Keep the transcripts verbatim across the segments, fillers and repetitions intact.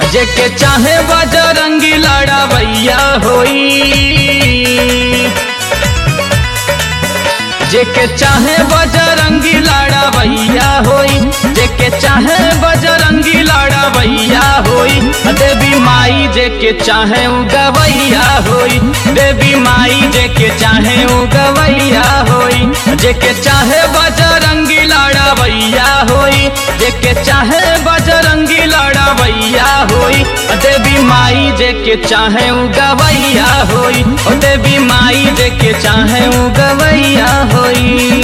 जेके चाहे बजरंगी लड़ावैया होई, जेके चाहे बजरंगी लड़ावैया होई, जेके चाहे बजरंगी लड़ावैया होई। देवी माई जेके चाहे उ गवैया होई, देवी माई जेके चाहे उ गवैया होई। जेके चाहे बजरंगी लड़ावैया होई, जेके चाहे बजरंगी लड़ावैया होई। देवी माई जेके चाहे उ गवैया होई, ओ देवी माई जेके चाहे उ गवैया होई।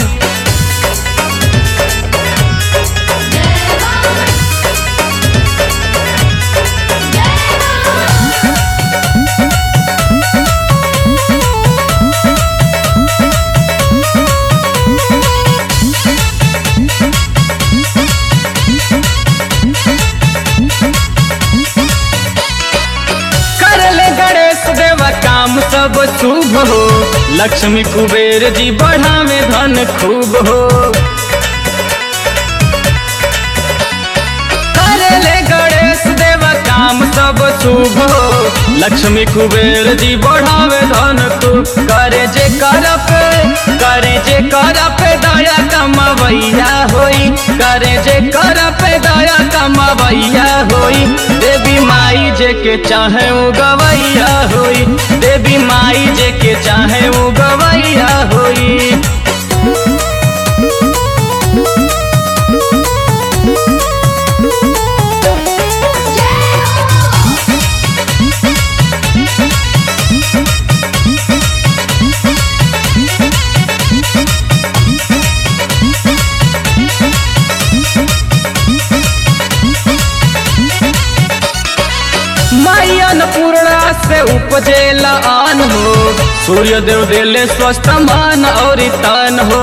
काम सब शुभ हो, लक्ष्मी कुबेर जी बढ़ावे धन खूब हो। करेले गणेश देव काम सब शुभ हो, लक्ष्मी कुबेर जी बढ़ावे धन खूब। करे जे कर पे, करे जे कर पे दया कमवैया होई, करे जे कर पे दया कमवैया होई। देवी माई जेके चाहे उ गवैया होई, देवी माई जेके चाहे उ गवैया होई। अन्नपूर्णा से उपजेला आन हो, सूर्य देव देले स्वस्थ मान और तन हो।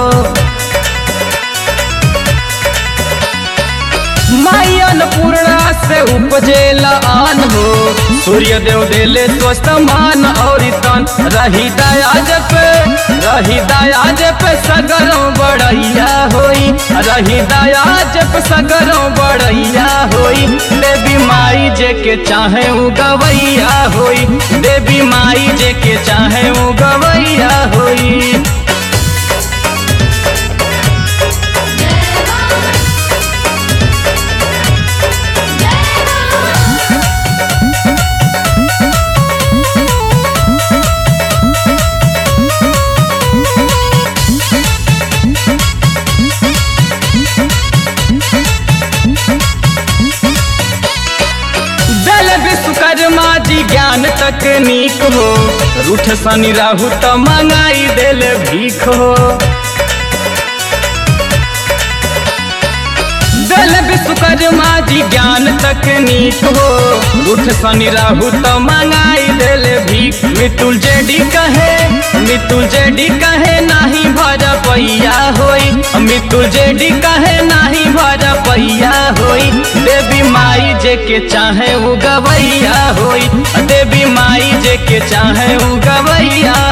माई अन्नपूर्णा से उपजेला आन हो, सूर्य देव देले स्वस्थ मान और तन। रही दया जप, रही दया जप सगरों बड़ैया होई, रही दया जप सगरों बड़ैया होई। देवी माई जेके चाहे उ गवैया होई, देवी माई जेके चाहे उ गवैया होई। विश्वकर्मा जी ज्ञान तकनीक हो, रूठ शनि राहु त मंगाई देल भीख हो। दल विश्वकर्मा जी ज्ञान तकनीक हो, रूठ शनि राहु त मंगाई देल भीख। मितुल जेडी कहे, मितुल जेडी कहे नाही भर पैया होई, मितुल जेडी कहे नाही भर पैया होई। देवी माई जेके चाहे उ गवैया होई, देवी माई जेके चाहे उ गवैया